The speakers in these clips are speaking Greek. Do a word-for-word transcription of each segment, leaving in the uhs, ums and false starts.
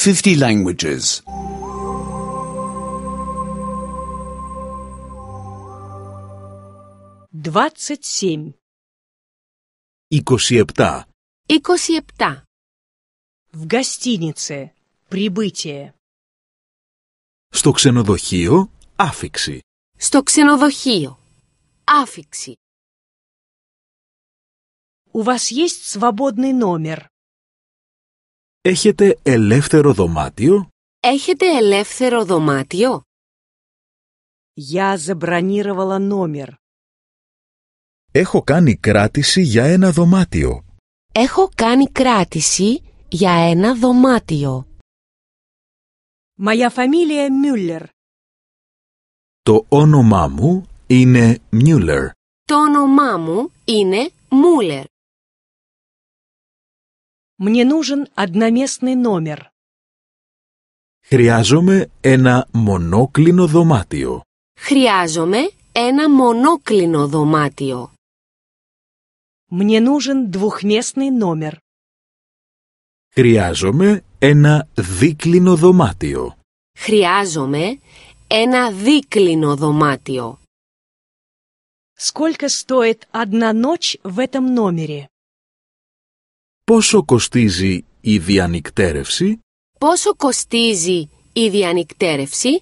fifty languages. двадцать семь. είκοσι επτά. είκοσι επτά. В гостинице. Прибытие. Στο ξενοδοχείο, άφιξη. Στο ξενοδοχείο. Άφιξη. У вас есть свободный номер? Έχετε ελεύθερο δωμάτιο? Έχετε ελεύθερο δωμάτιο? Я забронировала номер. Έχω κάνει κράτηση για ένα δωμάτιο. Έχω κάνει κράτηση για ένα δωμάτιο. Моя фамилия Мюллер. Το όνομά μου είναι Μιούλερ. Το όνομά μου είναι Μούλερ. Мне нужен одноместный номер. Χρειάζομαι ένα μονόκλινο δωμάτιο. Χρειάζομαι ένα μονόκλινο δωμάτιο. Мне нужен двухместный номер. Χρειάζομαι ένα δίκλινο δωμάτιο. Χρειάζομαι ένα δίκλινο δωμάτιο. Сколько стоит одна ночь в этом номере? Πόσο κοστίζει η διανυκτέρευση? Πόσο κοστίζει η διανυκτέρευση?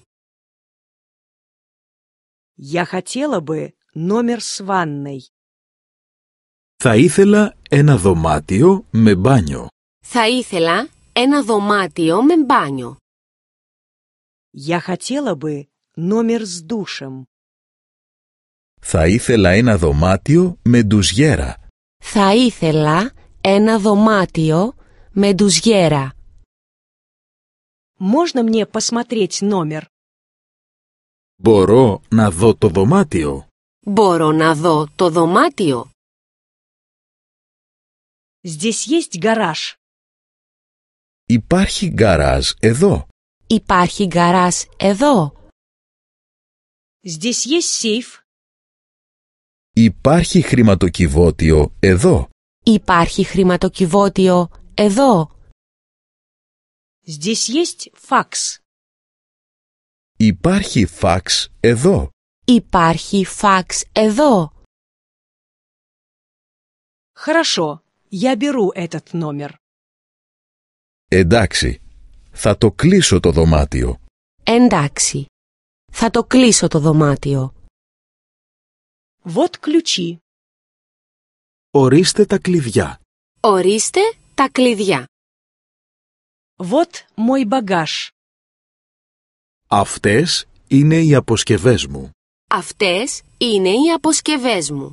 Я хотела бы номер с ванной. Θα ήθελα ένα δωμάτιο με μπάνιο. Θα ήθελα ένα δωμάτιο με μπάνιο. Я хотела бы номер с душем. Θα ήθελα ένα δωμάτιο με ντουζιέρα. Θα ήθελα ένα δωμάτιο με ντουζιέρα. Можно мне посмотреть номер? Μπορώ να δω το δωμάτιο? Μπορώ να δω το δωμάτιο? Здесь есть гараж. Υπάρχει γκαράζ εδώ. Υπάρχει γκαράζ εδώ. Здесь есть сейф. Υπάρχει χρηματοκιβώτιο εδώ. Υπάρχει χρηματοκιβώτιο εδώ. Здесь есть факс. Υπάρχει φαξ εδώ. Υπάρχει φαξ εδώ. Хорошо, я беру этот номер. Εντάξει, θα το κλείσω το δωμάτιο. Εντάξει, θα το κλείσω το δωμάτιο. Вот ключи. Ορίστε τα κλειδιά. Ορίστε τα κλειδιά. Вот мой багаж. Αυτές είναι οι αποσκευές μου. Αυτές είναι οι αποσκευές μου.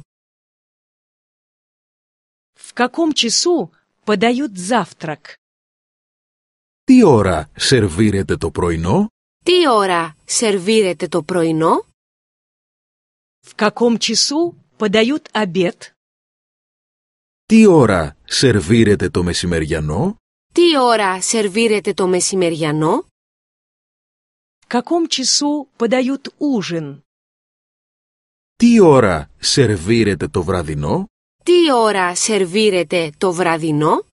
В каком часу подают завтрак? Τι ώρα σερβίρετε το πρωινό? Τι ώρα σερβίρετε το πρωινό? В каком часу подают обед? Τι ώρα σερβίρετε το μεσημεριανό? Τι ώρα σερβίρετε το μεσημεριανό? В каком часу подают ужин? Τι ώρα σερβίρετε το βραδινό? Τι ώρα σερβίρετε το βραδινό?